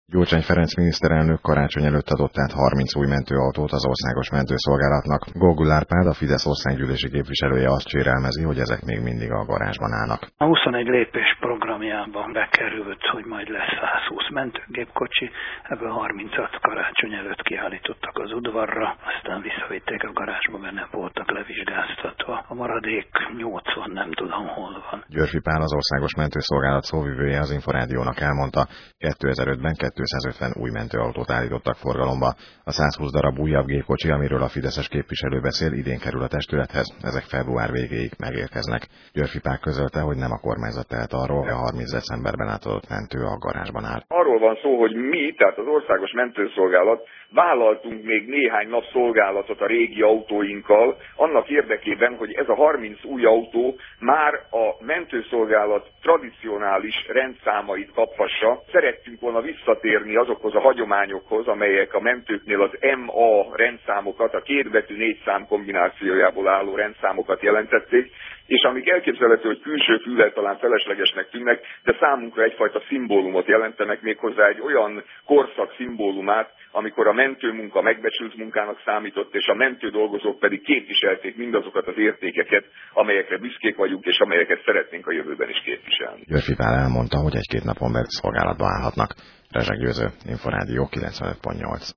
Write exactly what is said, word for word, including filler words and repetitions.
Gyurcsány Ferenc miniszterelnök karácsony előtt adott át harminc új mentőautót az Országos Mentőszolgálatnak. Gogul Árpád, a Fidesz országgyűlési képviselője azt sérelmezi, hogy ezek még mindig a garázsban állnak. A huszonegy lépés programjában bekerült, hogy majd lesz százhúsz mentőgépkocsi, ebből harmincat karácsony előtt kiállítottak az udvarra, aztán visszavitték a garázsba, mert nem voltak levizsgáztatva. A maradék nyolcvan nem tudom hol van. Györfi Pál, az Országos Mentőszolgálat szóvivője az Inforádiónak elmondta, kétezer-ötben kétszázötven új mentőautót állítottak forgalomba. A százhúsz darab újabb gépkocsi, amiről a fideszes képviselő beszél, idén kerül a testülethez. Ezek február végéig megérkeznek. Györfi Pál közölte, hogy nem a kormányzat tehet arról, hogy a harminc decemberben átadott mentő a garázsban áll. Arról van szó, hogy mi, tehát az Országos Mentőszolgálat vállaltunk még néhány nap szolgálatot a régi autóinkkal, annak érdekében, hogy ez a harminc új autó már a mentőszolgálat tradicionális rendszámait kaphassa. Szerettünk volna visszatérni azokhoz a hagyományokhoz, amelyek a mentőknél az em á rendszámokat, a kétbetű négy szám kombinációjából álló rendszámokat jelentették, és amik elképzelhető, hogy külső füllel talán feleslegesnek tűnnek, de számunkra egyfajta szimbólumot jelentenek, méghozzá egy olyan korszak szimbólumát, amikor a mentőmunka megbecsült munkának számított, és a mentődolgozók pedig képviselték mindazokat az értékeket, amelyekre büszkék vagyunk, és amelyeket szeretnénk a jövőben is képviselni. Györfi Pál elmondta, hogy egy-két napon belül szolgálatba állhatnak. Rezseg Győző, Inforádió kilencvenöt pont nyolc.